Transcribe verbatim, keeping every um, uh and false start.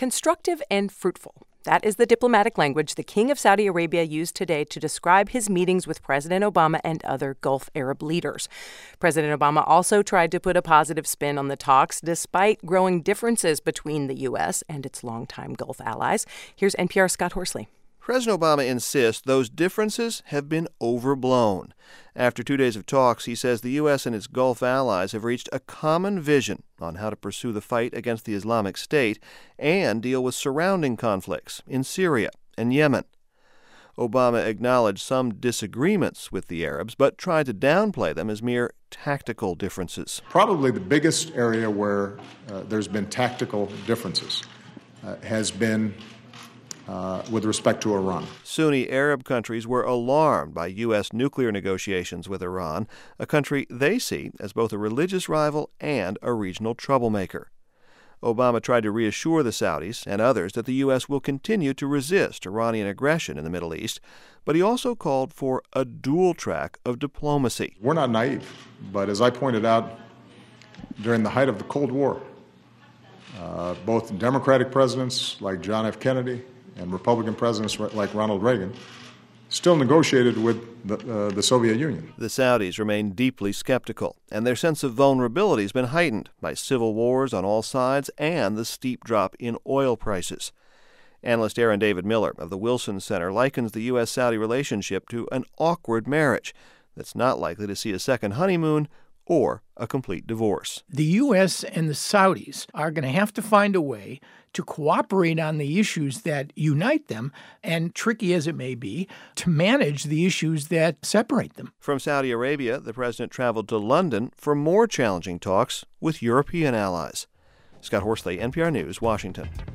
constructive and fruitful. That is the diplomatic language the King of Saudi Arabia used today to describe his meetings with President Obama and other Gulf Arab leaders. President Obama also tried to put a positive spin on the talks, despite growing differences between the U S and its longtime Gulf allies. Here's N P R's Scott Horsley. President Obama insists those differences have been overblown. After two days of talks, he says the U S and its Gulf allies have reached a common vision on how to pursue the fight against the Islamic State and deal with surrounding conflicts in Syria and Yemen. Obama acknowledged some disagreements with the Arabs, but tried to downplay them as mere tactical differences. Probably the biggest area where uh, there's been tactical differences uh, has been Uh, with respect to Iran. Sunni Arab countries were alarmed by U S nuclear negotiations with Iran, a country they see as both a religious rival and a regional troublemaker. Obama tried to reassure the Saudis and others that the U S will continue to resist Iranian aggression in the Middle East, but he also called for a dual track of diplomacy. We're not naive, but as I pointed out during the height of the Cold War, uh, both Democratic presidents like John F. Kennedy and Republican presidents like Ronald Reagan still negotiated with the, uh, the Soviet Union. The Saudis remain deeply skeptical, and their sense of vulnerability has been heightened by civil wars on all sides and the steep drop in oil prices. Analyst Aaron David Miller of the Wilson Center likens the U S Saudi relationship to an awkward marriage that's not likely to see a second honeymoon or a complete divorce. The U S and the Saudis are going to have to find a way to cooperate on the issues that unite them, and tricky as it may be, to manage the issues that separate them. From Saudi Arabia, the president traveled to London for more challenging talks with European allies. Scott Horsley, N P R News, Washington.